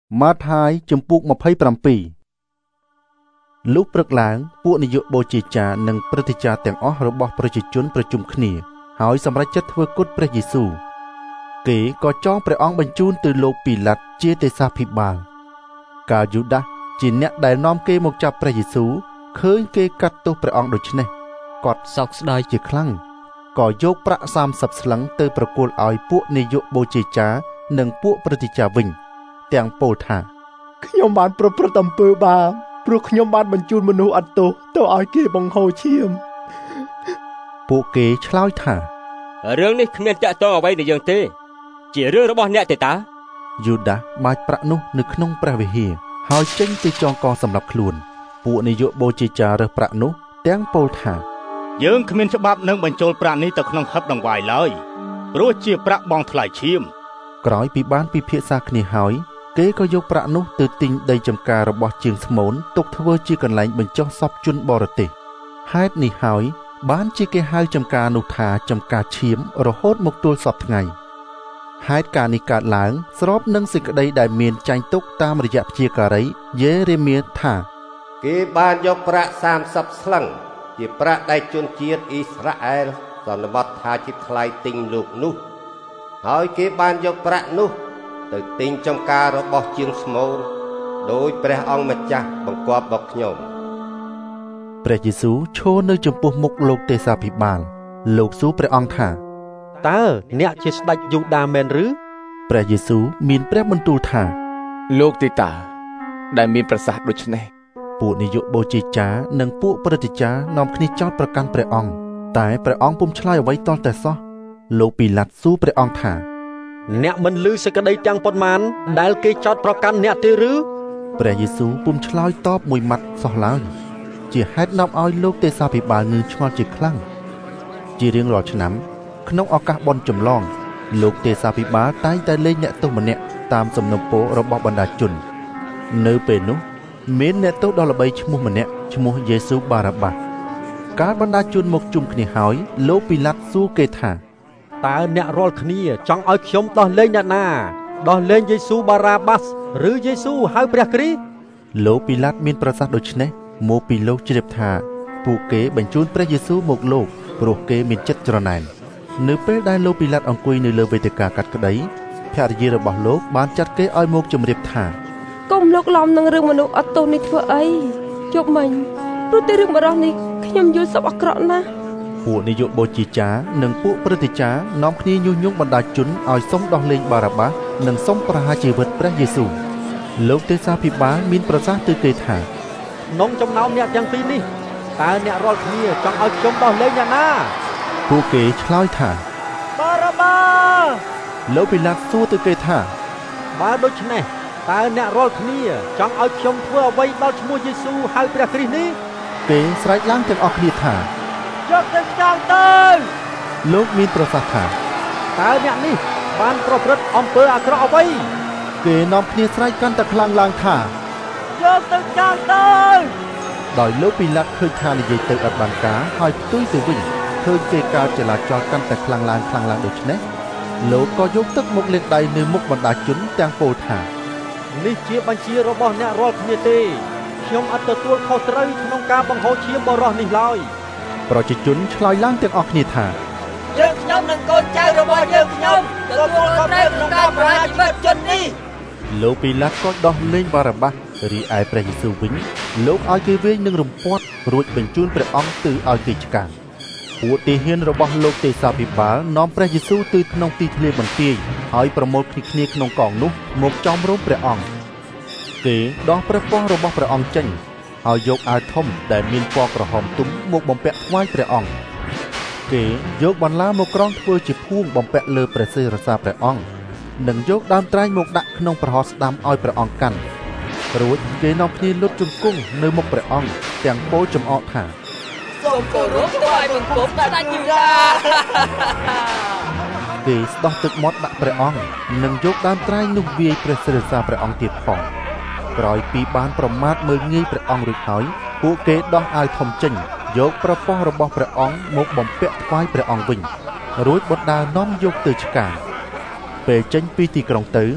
ម៉ាថាយជំពូក27លុះព្រឹកឡើងពួកនាយកបូជាចារនិងព្រឹទ្ធាចារ្យទាំងអស់របស់ប្រជាជនប្រជុំគ្នាហើយសម្រេចចិត្តធ្វើគុតព្រះយេស៊ូវគេក៏ចងព្រះអង្គបញ្ជូនទៅលោកពីឡាតជាទេសាភិបាលកាលយូដាសជាអ្នកដែលនាំគេមកចាប់ព្រះយេស៊ូវឃើញគេកាត់ទោសព្រះអង្គដូច្នេះគាត់សោកស្ដាយជាខ្លាំងក៏យកប្រាក់30ស្លឹងទៅប្រគល់ឲ្យពួកនាយកបូជាចារនិងពួកព្រឹទ្ធាចារ្យវិញទាំងពោលថាខ្ញុំបានប្រព្រឹត្តអំពើបាបព្រោះខ្ញុំបានបញ្ជូនមនុស្សអត់ទោសទៅឲ្យគេបង្ហូរឈាមពួកគេឆ្លើយថារឿងនេះគ្មានតាក់ទងអ្វីនឹងយើងទេជារឿងរបស់អ្នកទេតាយូដាសបាចប្រាក់នោះនៅក្នុងព្រះវិហារហើយចេញទៅចងកសម្រាប់ខ្លួនពួកនាយកបូជាចាររើសប្រាក់នោះទាំងពោលថាយើងគ្មានច្បាប់នឹងបញ្ចូលប្រាក់នេះទៅក្នុងហិបដង្វាយឡើយព្រោះជាប្រាក់បង់ថ្លៃឈាមក្រោយពីបានពិភាក្សាគ្នាហើយគេក៏យកប្រាក់នោះទៅទិញដីចម្ការរបស់ជាងស្មូនទុកធ្វើជាកន្លែងបញ្ចុះសពជនបរទេសហេតុនេះហើយបានជាគេហៅចម្ការនោះថាចម្ការឈាមរហូតមកទល់សពថ្ងៃហេតុការនេះកើតឡើងស្របនឹងសេចក្តីដែលមានចែងទុកតាមរយៈព្យាការីយេរេមៀថាគេបានយកប្រាក់30ស្លឹងជាប្រាក់ដែលជនជាតិអ៊ីស្រាអែលសន្មតថាជាថ្លៃទិញលោកនោះហើយគេបានយកប្រាក់នោះទៅទិញចម្ការរបស់ជាងស្មូនដោយព្រះអង្គម្ចាស់បង្គាប់មកខ្ញុំព្រះយេស៊ូវឈរនៅចំពោះមុខលោកទេសាភិបាលលោកសួរព្រះអង្គថាតើអ្នកជាស្ដេចយូដាមែនឬព្រះយេស៊ូវមានព្រះបន្ទូលថាលោកទេតាដែលមានប្រសាសន៍ដូច្នេះពួកនាយកបូជាចារនិងពួកព្រឹទ្ធាចារ្យនាំគ្នាចោទប្រកាន់ព្រះអង្គតែព្រះអង្គពុំឆ្លើយអ្វីទាល់តែសោះលោកពីឡាតសួរព្រះអង្គថាអ្នកមិនឮសេចក្តីទាំងប៉ុន្មានដែលគេចោទប្រកាន់អ្នកទេឬព្រះយេស៊ូវពុំឆ្លើយតបមួយម៉ាត់សោះឡើយជាហេតុនាំឲ្យលោកទេសាភិបាលងឿងឆ្ងល់ជាខ្លាំងជារៀងរាល់ឆ្នាំក្នុងឱកាសបុណ្យចម្លងលោកទេសាភិបាលតែងតែលេងអ្នកទោសម្នាក់តាមសំណុំពររបស់បណ្ដាជននៅពេលនោះមានអ្នកទោសដ៏ល្បីឈ្មោះម្នាក់ឈ្មោះយេស៊ូបារ៉ាបាសកាលបណ្ដាជនមកជុំគ្នាហើយលោកពីឡាតសួរគេថាតើអ្នករាល់គ្នាចង់ឲ្យខ្ញុំដោះលែងអ្នកណាដោះលែងយេស៊ូបារ៉ាបាសឬយេស៊ូហៅព្រះគ្រីស្ទលោកពីឡាតមានប្រសាសន៍ដូច្នេះមកពីលោកជ្រាបថាពួកគេបញ្ជូនព្រះយេស៊ូមកលោកព្រោះគេមានចិត្តច្រណែននៅពេលដែលលោកពីឡាតអង្គុយនៅលើវេទិកាកាត់ក្តីភរិយារបស់លោកបានចាត់គេឲ្យមកជម្រាបថាកុំលោកឡំនឹងរឿងមនុស្សអត់ទោសនេះធ្វើអីជប់មិញព្រោះតែរឿងបរិសុទ្ធនេះខ្ញុំយល់សប្តិអាក្រក់ណាស់ពួកនាយកបូជាចារនិងពួកព្រឹទ្ធាចារ្យនាំគ្នាញុះញង់បណ្ដាជនឲ្យសុំដោះលែងបារ៉ាបាសនិងសុំប្រហារជីវិតព្រះយេស៊ូវលោកទេសាភិបាលមានប្រសាសន៍ទៅគេថាក្នុងចំណោមអ្នកទាំងពីរនេះតើអ្នករាល់គ្នាចង់ឲ្យខ្ញុំដោះលែងអ្នកណាពួកគេឆ្លើយថាបារ៉ាបាសលោកពីឡាតសួរទៅគេថាបើដូច្នេះតើអ្នករាល់គ្នាចង់ឲ្យខ្ញុំធ្វើអ្វីដល់ឈ្មោះយេស៊ូហៅព្រះគ្រីស្ទនេះគេស្រែកឡើងទាំងអស់គ្នាថាយកទៅចោលទៅលោកមានប្រសាសន៍ថាតើអ្នកនេះបានប្រព្រឹត្តអំពើអាក្រក់អ្វីគេនាំគ្នាស្រែកកាន់តែខ្លាំងឡើងថាយកទៅចោលទៅដោយលោកពីឡាតឃើញថានិយាយទៅអត់បានការហើយផ្ទុយទៅវិញឃើញគេកើតចលាចលកាន់តែខ្លាំងឡើងដូច្នេះលោកក៏យកទឹកមកលាងដៃនៅមុខបណ្ដាជនទាំងពោលថានេះជាបញ្ជារបស់អ្នករាល់គ្នាទេខ្ញុំអត់ទទួលខុសត្រូវក្នុងការបង្ហូរឈាមបរិសុទ្ធនេះឡើយប្រជាជនឆ្លើយឡើងទាំងអស់គ្នាថាយើងខ្ញុំនិងកូនចៅរបស់យើងខ្ញុំទទួលខុសត្រូវក្នុងការប្រហារជីវិតជននេះលោកពីឡាតក៏ដោះលែងបារ៉ាបាសរីឯព្រះយេស៊ូវវិញលោកឲ្យគេវាយនឹងរំពាត់រួចបញ្ជូនព្រះអង្គទៅឲ្យគេឆ្កាងពួកទាហានរបស់លោកទេសាភិបាលនាំព្រះយេស៊ូវទៅក្នុងទីធ្លាបន្ទាយហើយប្រមូលគ្នាក្នុងកងនោះមកចំរោមព្រះអង្គគេដោះព្រះពស្ត្ររបស់ព្រះអង្គចេញហើយយកអាវធំដែលមានពណ៌ក្រហមទុំមកបំពាក់ថ្វាយព្រះអង្គគេយកបន្លាមកក្រងធ្វើជាភួងបំពាក់លើព្រះសិរសាព្រះអង្គនិងយកដើមត្រែងមកដាក់ក្នុងប្រហោះស្ដាំឲ្យព្រះអង្គកាន់រួចគេនាំគ្នាលុតជង្គង់នៅមុខព្រះអង្គទាំងពោលចំអកថាសូមគោរពថ្វាយបង្គំស្ដេចយូដាគេស្ដោះទឹកមាត់ដាក់ព្រះអង្គនិងយកដើមត្រែងនោះវាយព្រះសិរសាព្រះអង្គទៀតផងក្រោយពីបានប្រមាថមើលងាយព្រះអង្គរួចហើយពួកគេដោះអាវធំចេញយកប្រពោះរបស់ព្រះអង្គមកបំពាក់ថ្វាយព្រះអង្គវិញរួចបណ្ដានាំយកទៅឆ្កាងពេលចេញពីទីក្រុងទៅ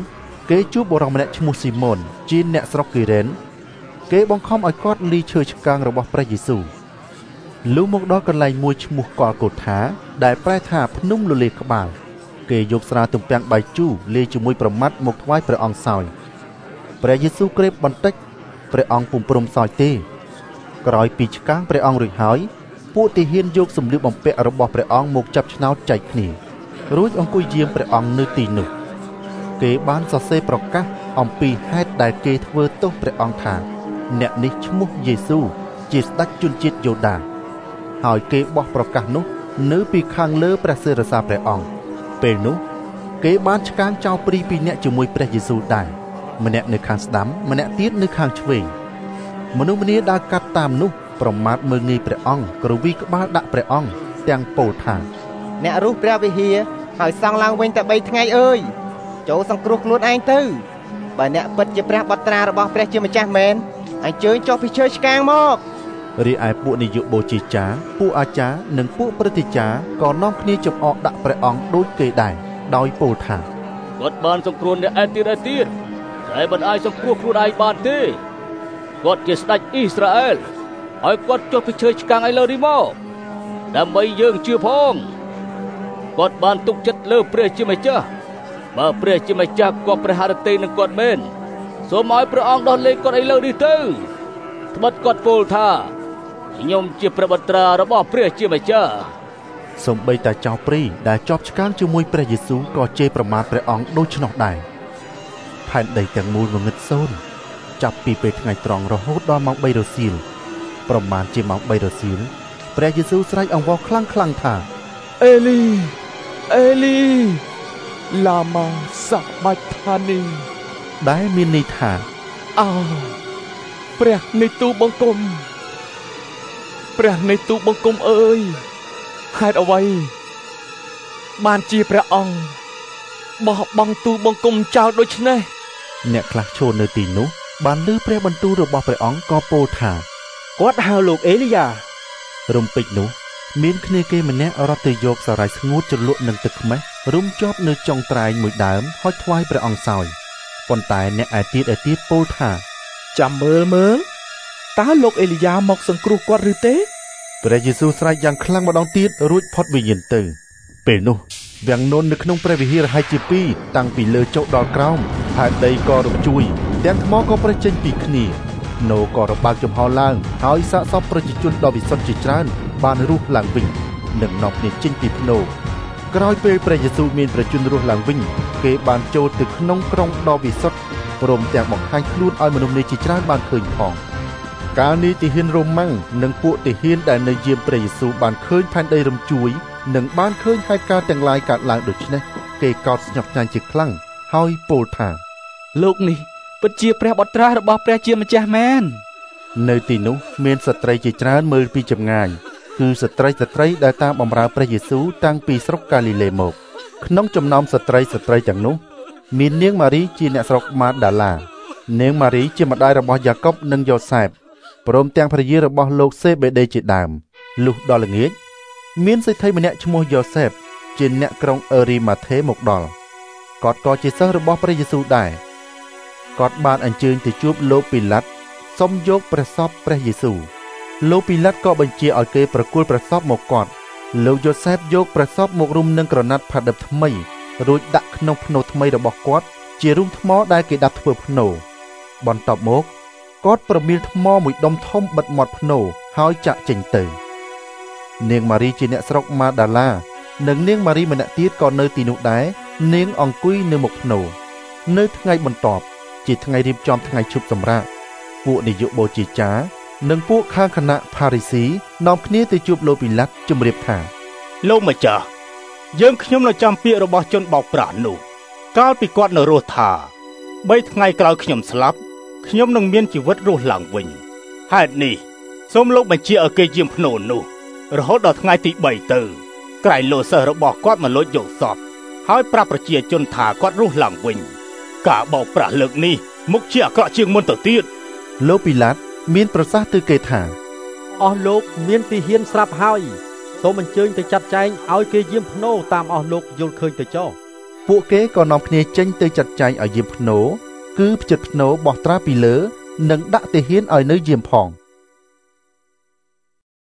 គេជួបបុរសម្នាក់ឈ្មោះស៊ីម៉ូនជាអ្នកស្រុកគីរ៉េនគេបង្ខំឲ្យគាត់លីឈើឆ្កាងរបស់ព្រះយេស៊ូវលុះមកដល់កន្លែងមួយឈ្មោះកលកូថាដែលប្រែថាភ្នំលលាក្បាលគេយកស្រាទំពាំងបាយជូរលាយជាមួយប្រមាត់មកថ្វាយព្រះអង្គសោយព្រះយេស៊ូវក្រេបបន្តិចព្រះអង្គពុំព្រមសោយទេក្រោយពីឆ្កាងព្រះអង្គរួចហើយពួកទាហានយកសម្លៀកបំពាក់របស់ព្រះអង្គមកចាប់ឆ្នោតចែកគ្នារួចអង្គុយយាមព្រះអង្គនៅទីនោះគេបានសរសេរប្រកាសអំពីហេតុដែលគេធ្វើទោសព្រះអង្គថាអ្នកនេះឈ្មោះយេស៊ូវជាស្ដេចជនជាតិយូដាហើយគេបោះប្រកាសនោះនៅពីខាងលើព្រះសិរសាព្រះអង្គពេលនោះគេបានឆ្កាងចោលព្រីពីរនាក់ជាមួយព្រះយេស៊ូវដែរម្នាក់នៅខាងស្ដាំម្នាក់ទៀតនៅខាងឆ្វេងមនុស្សម្នាដើរកាត់តាមនោះប្រមាថមើលងាយព្រះអង្គគ្រវីក្បាលដាក់ព្រះអង្គទាំងពោលថាអ្នករុះព្រះវិហារហើយសង់ឡើងវិញតែ3ថ្ងៃអើយចូលសង្គ្រោះខ្លួនឯងទៅបើអ្នកពិតជាព្រះបុត្រារបស់ព្រះជាម្ចាស់មែនអញ្ជើញចុះពីឈើឆ្កាងមករីឯពួកនាយកបូជាចារ្យពួកអាចារ្យនិងពួកព្រឹទ្ធាចារ្យក៏នាំគ្នាចំអកដាក់ព្រះអង្គដូចគេដែរដោយពោលថាគាត់បានសង្គ្រោះអ្នកឯទៀតតែមិនអាចសង្គ្រោះខ្លួនឯងបានទេគាត់ជាស្ដេចអ៊ីស្រាអែលហើយគាត់ចុះពីឈើឆ្កាងឥឡូវនេះមកដើម្បីយើងជឿផងគាត់បានទុកចិត្តលើព្រះជាម្ចាស់បើព្រះជាម្ចាស់គាត់ព្រះハរតីនឹងគាត់មែនសូមឲ្យព្រះអង្គដោះលែងគាត់ឥឡូវនេះទៅត្បិតគាត់ពោលថាខ្ញុំជាព្រះបុត្រារបស់ព្រះជាម្ចាស់សូម្បីតែចៅព្រីដែលជាប់ឆ្កាងជាមួយព្រះយេស៊ូវក៏ជេរប្រមាថព្រះអង្គដូច្នោះដែរផែនដីទាំងមូលងងឹតសូន្យចាប់ពីពេលថ្ងៃត្រង់រហូតដល់ម៉ោង3រសៀលប្រមាណជាម៉ោង3រសៀលព្រះយេស៊ូវស្រែកអង្វរខ្លាំងៗថាអេលីឡាម៉ាសាបាច់ថានីដែលមានន័យថាអោព្រះនៃទូបង្គំអើយហេតុអ្វីបានជាព្រះអង្គបោះបង់ទូបង្គំចោលដូច្នេះអ្នកខ្លះឈរនៅទីនោះបានឮព្រះបន្ទូលរបស់ព្រះអង្គក៏ពោលថាគាត់ហៅលោកអេលីយ៉ារំពេចនោះមានគ្នាគេម្នាក់រត់ទៅយកសារាយស្ងួតជ្រលក់នឹងទឹកខ្មេះរុំជាប់នៅចុងត្រែងមួយដើមហុចថ្វាយព្រះអង្គសោយប៉ុន្តែអ្នកឯទៀតពោលថាចាំមើលតើលោកអេលីយ៉ាមកសង្គ្រោះគាត់ឬទេព្រះយេស៊ូវស្រែកយ៉ាងខ្លាំងម្ដងទៀតរួចផុតវិញ្ញាណទៅពេលនោះវាំងនននៅក្នុងព្រះវិហារហើយជាពីរតាំងពីលើចុះដល់ក្រោមហើយដីក៏រំជួយទាំងថ្មក៏ប្រេះចេញពីគ្នាណូក៏របើកចំហឡើងហើយសាកសពប្រជាជនដ៏វិសុទ្ធជាច្រើនបានរស់ឡើងវិញនិងនាំគ្នាចេញពីភ្នូក្រោយពេលព្រះយេស៊ូវមានប្រជាជនរស់ឡើងវិញគេបានចូលទៅក្នុងក្រុងដ៏វិសុទ្ធព្រមទាំងបង្ហាញខ្លួនឲ្យមនុស្សនេះជាច្រើនបានឃើញផងកាលនេះទាហានរ៉ូម៉ាំងនិងពួកទាហានដែលនៅយាមព្រះយេស៊ូវបានឃើញផែនដីរំជួយនិងបានឃើញហេតុការណ៍ទាំងឡាយកើតឡើងដូច្នេះគេកោតស្ញប់ស្ញែងជាខ្លាំងហើយពោលថាលោកនេះពិតជាព្រះបុត្រារបស់ព្រះជាម្ចាស់មែននៅទីនោះមានស្ត្រីជាច្រើនមើលពីចម្ងាយគឺស្ត្រីដែលតាមបម្រើព្រះយេស៊ូវតាំងពីស្រុកកាលីលេមកក្នុងចំណោមស្ត្រីទាំងនោះមាននាងម៉ារីជាអ្នកស្រុកម៉ាដាឡានាងម៉ារីជាម្ដាយរបស់យ៉ាកុបនិងយ៉ូសែបព្រមទាំងភរិយារបស់លោកសេបេដេជាដើមលុះដល់ល្ងាចមានសេដ្ឋីម្នាក់ឈ្មោះយ៉ូសែបជាអ្នកក្រុងអឺរីម៉ាថេមកដល់គាត់ក៏ជាសិស្សរបស់ព្រះយេស៊ូវដែរគាត់បានអញ្ជើញទៅជួបលោកពីឡាត់សុំយកព្រះសពព្រះយេស៊ូវលោកពីឡាត់ក៏បញ្ជាឲ្យគេប្រគល់ព្រះសពមកគាត់លោកយ៉ូសែបយកព្រះសពមករុំនឹងក្រណាត់ផាដិបថ្មីរួចដាក់ក្នុងភ្នូថ្មីរបស់គាត់ជារូងថ្មដែលគេដាប់ធ្វើភ្នូបន្ទាប់មកគាត់ប្រមៀលថ្មមួយដុំធំបិទមាត់ភ្នូហើយចាក់ចេញទៅនាងម៉ារីជាអ្នកស្រុកម៉ាដាឡានិងនាងម៉ារីម្នាក់ទៀតក៏នៅទីនោះដែរនាងអង្គុយនៅមុខភ្នូនៅថ្ងៃបន្ទាប់ជាថ្ងៃរៀបចំថ្ងៃឈប់សម្រាកពួកនាយកបូជាចារ្យនិងពួកខាងគណៈផារីស៊ីនាំគ្នាទៅជួបលោកពីឡាត់ជម្រាបថាលោកម្ចាស់យើងខ្ញុំនៅចាំពាក្យរបស់ជនបោកប្រាស់នោះកាលពីគាត់នៅរស់ថា3ថ្ងៃក្រោយខ្ញុំស្លាប់ខ្ញុំនឹងមានជីវិតរស់ឡើងវិញហេតុនេះសូមលោកបញ្ជាឲ្យគេយាមភ្នូនោះរហូតដល់ថ្ងៃទី3ទៅក្រែងលោកសិស្សរបស់គាត់មកលួចយកសពហើយប្រាប់ប្រជាជនថាគាត់រស់ឡើងវិញការបោកប្រាស់លើកនេះមុខជាអាក្រក់ជាងមុនទៅទៀតលោកពីឡាត់មានប្រសាសន៍ទៅគេថាអស់លោកមានទីហ៊ានស្រាប់ហើយសូមអញ្ជើញទៅចាត់ចែងឲ្យគេយាមភ្នូតាមអស់លោកយល់ឃើញទៅចុះពួកគេក៏នាំគ្នាចេញទៅចាត់ចែងឲ្យយាមភ្នោគឺផ្ចិតភ្នោបោះត្រាពីលើនិងដាក់ទាហានឲ្យនៅយាមផង